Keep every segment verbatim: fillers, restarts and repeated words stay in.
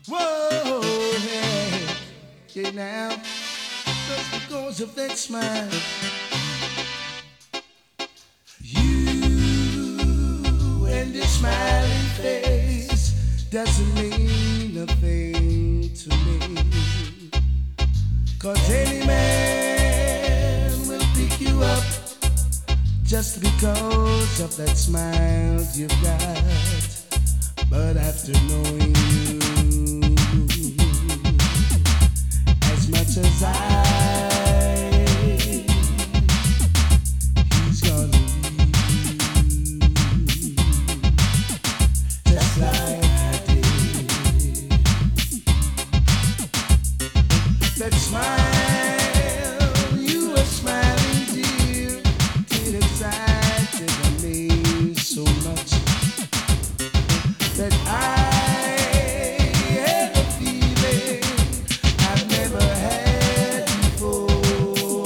Whoa, hey, yeah, now, just because of that smile, you and your smiling face doesn't mean a thing to me. Cause any man will pick you up just because of that smile you've got. But after knowing you as much as I, he's gonna leave you just like I did. That smile, you were smiling, dear, did excited me so much that I had a feeling I've never had before.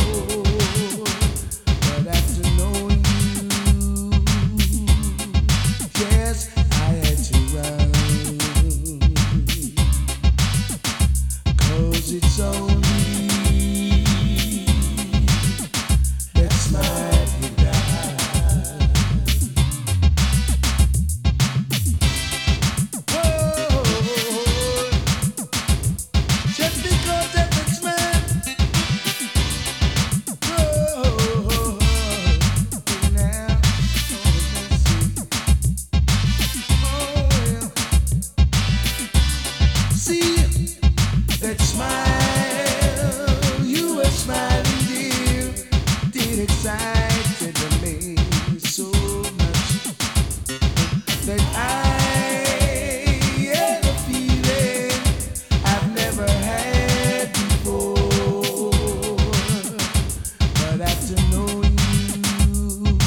But after knowing you, yes, I had to run. 'Cause it's only that smile you got. That smile, you were smiling, dear, did excited me so much that I had a feeling I've never had before. But after knowing you,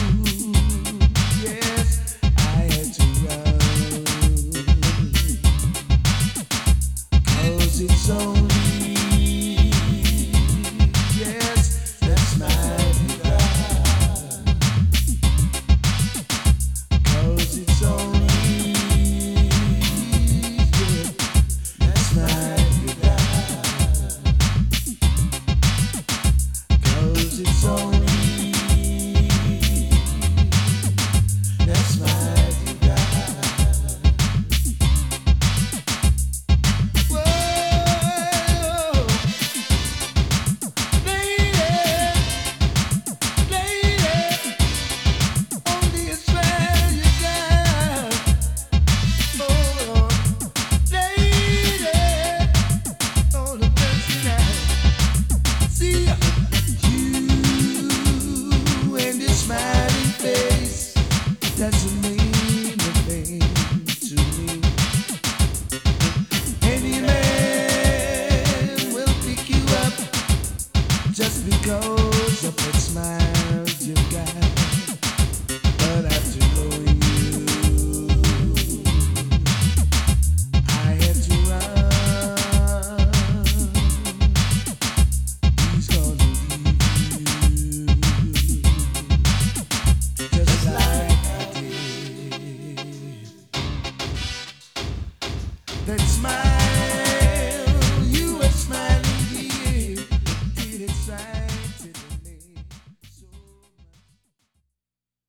yes, I had to run. 'Cause it's only, yes, that's my desire. 'Cause it's only, yeah, that's my desire. 'Cause it's only, that's my desire. Whoa, lady, lady, only a smile you got. Oh, lady, on the Thursday night. See you and your smiling face doesn't mean a thing to me. Any man will pick you up just because of that smile you got. But after knowing you, I had to run. He's gonna leave you just like I did. That smile.